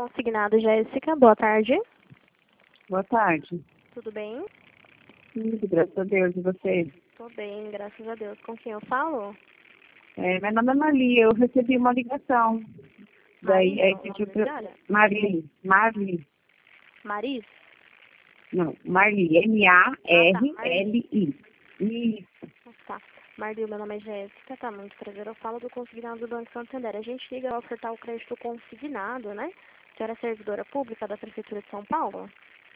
Consignado, Jéssica. Boa tarde. Boa tarde. Tudo bem? Sim, graças a Deus. E você? Tô bem, graças a Deus. Com quem eu falo? Meu nome é Marli. Eu recebi uma ligação. Marli, Daí, não, o nome da senhora? Marli. Maris? Não, Marli. M-A-R-L-I. Isso. Tá. Marli, meu nome é Jéssica. Tá, muito prazer. Eu falo do Consignado do Banco Santander. A gente liga a ofertar o crédito consignado, né? A senhora é servidora pública da Prefeitura de São Paulo?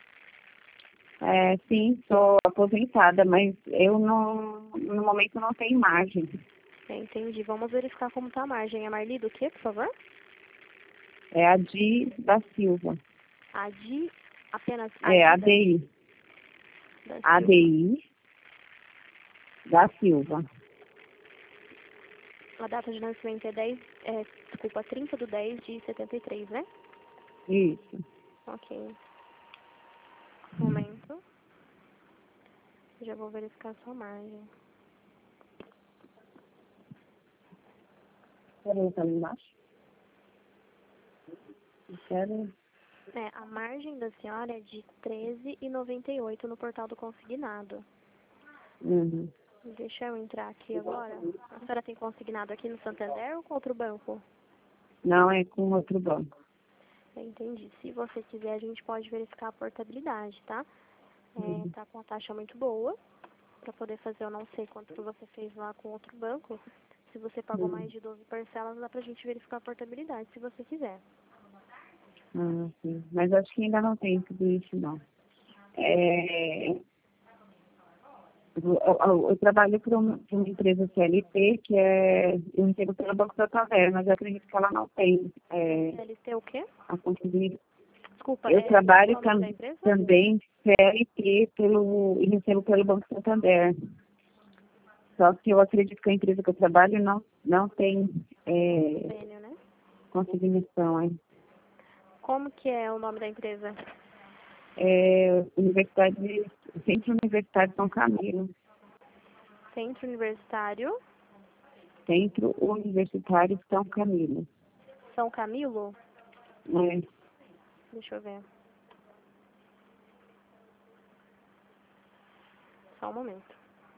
Sim, sou aposentada, mas eu no momento não tenho margem. Entendi. Vamos verificar como tá a margem. É Marli do quê, por favor? É a Di da Silva. Apenas ADI. da Silva. ADI da Silva. A data de nascimento é 30/10/73, né? Isso. Ok. Um momento. Já vou verificar a sua margem. Peraí, tá ali embaixo? Quero. A margem da senhora é de 13,98 no portal do consignado. Uhum. Deixa eu entrar aqui agora. A senhora tem consignado aqui no Santander ou com outro banco? Não, é com outro banco. Entendi. Se você quiser, a gente pode verificar a portabilidade, tá? Tá com uma taxa muito boa. Para poder fazer, eu não sei quanto que você fez lá com outro banco. Se você pagou mais de 12 parcelas, dá pra gente verificar a portabilidade, se você quiser. Sim. Mas acho que ainda não tem tudo isso, não. Eu trabalho por uma empresa CLT, eu recebo pelo Banco Santander, mas eu acredito que ela não tem CLT o quê? a contribuição. Desculpa, Eu trabalho qual o nome da empresa? também CLT e recebo pelo Banco Santander. Só que eu acredito que a empresa que eu trabalho não tem Convênio, né? consignação. Como que é o nome da empresa? Centro Universitário São Camilo. Centro Universitário Centro Universitário São Camilo. São Camilo? É. Deixa eu ver. Só um momento.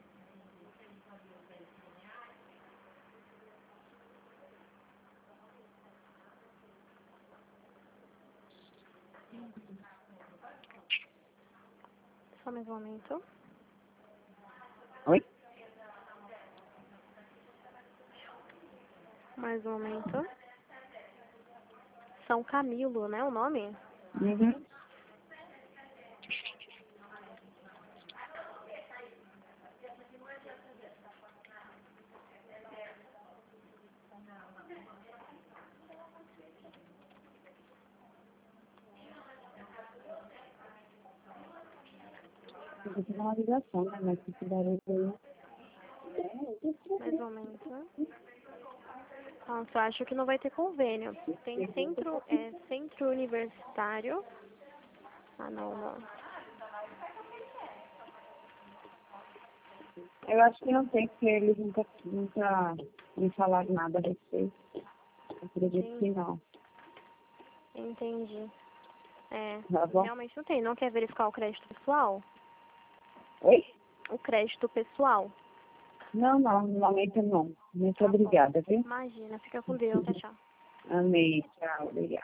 Só mais um momento. Oi? Mais um momento. São Camilo, né, o nome? Uhum. Eu vou uma ligação, né? Mas se tiver aí. Mais um momento. Nossa, eu acho que não vai ter convênio. Tem centro universitário. Ah, não. Eu acho que não tem, porque eles nunca me falaram nada a respeito. Eu acredito que não. Entendi. Tá bom? Realmente não tem. Não quer verificar o crédito pessoal? Oi? O crédito pessoal? Não, no momento não. Muito Tá bom. obrigada, viu? Imagina, fica com Deus. Tchau, tchau. Amém. Tchau, obrigada.